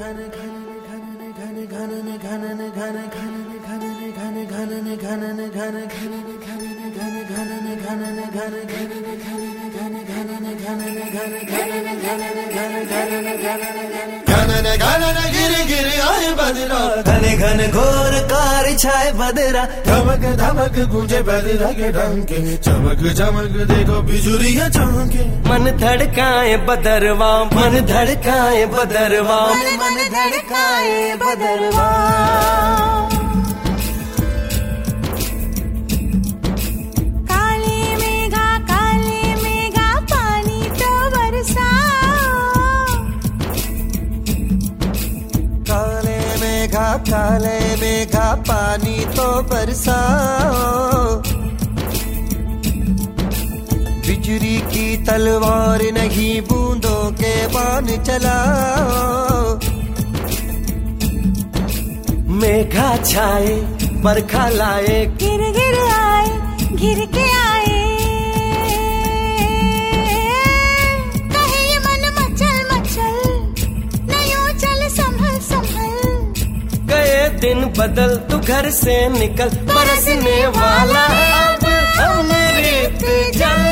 घने घने घोर कार छाए बदरा, धमक धमक गूंजे बदरा के डंके, चमक चमक देखो बिजुरियां चमके। मन धड़काए बदरवा, मन धड़काए बदरवा, मन धड़काए बदरवा। काले मेघा पानी तो बरसाओ। काले मेघा पानी तो बरसाओ। बिजली की तलवार नहीं बूंदों के बाण चलाओ। मेघा छाए बरखा लाए, गिर गिर आए घिर के आए। कहे ये मन मचल मचल, नहीं चल संभल संभल। गए दिन बदल तू घर से निकल, बरसने वाला अब अमृत जल।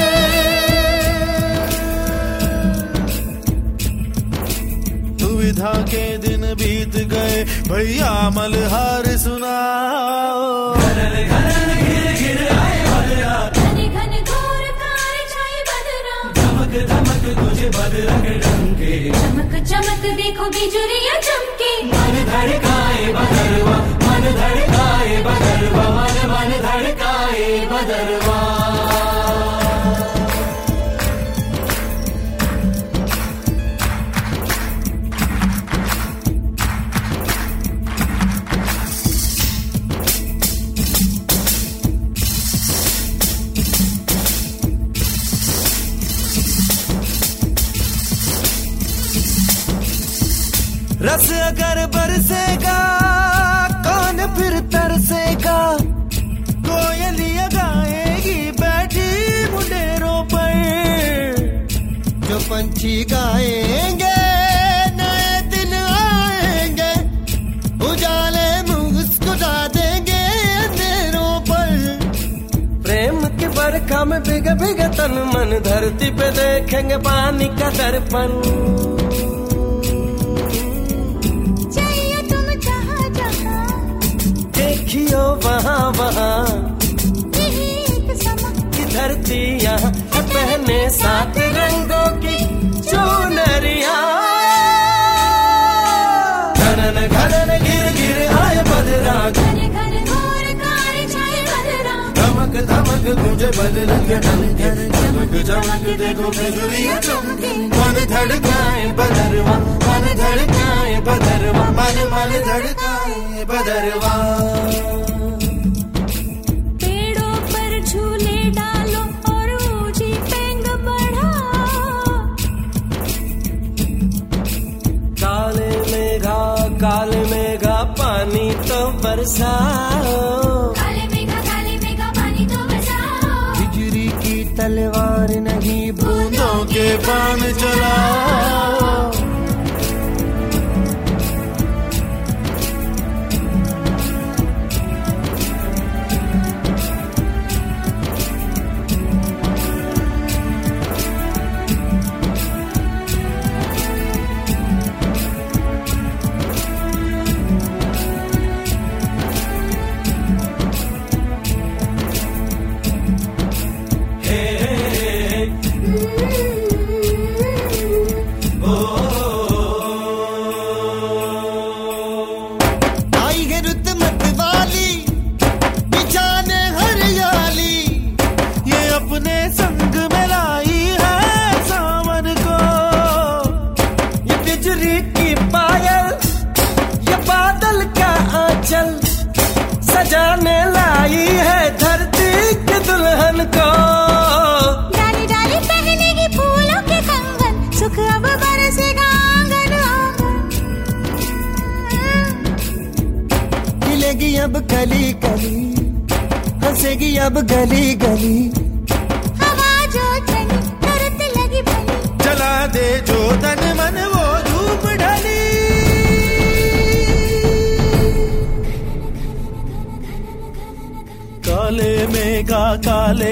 दुविधा के दिन बीत गए भैया मलहार सुनाओ। घने घने घोर कार छाए बदरा, धमक धमक तुझे बदरा के डंके, चमक चमक देखो बिजुरियां चमके। मन धड़काए बदरवा, मन धड़काए बदरवा, मन मन धड़काए बदरवा। रस अगर बरसेगा कौन फिर तरसेगा। कोयलियां गाएगी बैठी मुंडेरों पर, जो पंछी गाएंगे नए दिन आएंगे। उजाले मुस्कुरा देंगे अंधेरों पर। प्रेम की बरखा में भीग भीग तन मन, धरती पे देखेंगे पानी का दर्पण। देखियो वहाँ वहाँ की धरती यहाँ पहने 7 रंगों की चुनरिया। घनन घनन गिर गिर आए बदरा, घने घने घोर कार छाए बदरा। धमक धमक गूंजे बदरा के डंके, चमक चमक देखो बिजुरियां चमके। मन धड़काए बदरवा, मन धड़काए बदरवा, मन मन धड़काए बदरवा। पेड़ों पर झूले डालो और ऊंची पेंग बढ़ाओ। काले मेघा पानी तो बरसाओ। काले मेघा पानी तो बरसाओ। बिजली की तलवार नहीं बूंदों के बाण चलाओ। सजाने लाई है धरती के दुल्हन को। डाली डाली पहनेगी फूलों के कंगन, सुख अब बरसेगा आंगन आंगन। खिलेगी अब कली कली, हंसेगी अब गली गली। हवा जो चली तुरंत लगी भली, जला दे जो तन मन वो धूप ढली।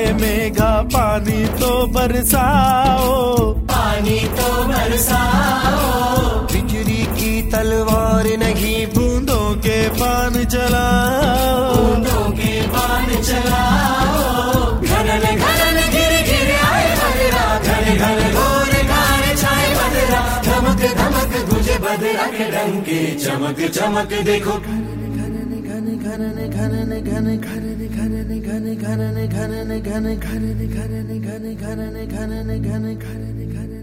मेघा पानी तो बरसाओ, पानी तो बरसाओ। बिजली की तलवार नहीं बूंदों के बाण चलाओ, बूंदों के बाण चलाओ। घनन घनन गिर गिर आए बदरा, घन घन घोर घार छाए बदरा। धमक धमक गुजे बदरा के डंके, चमक चमक देखो घन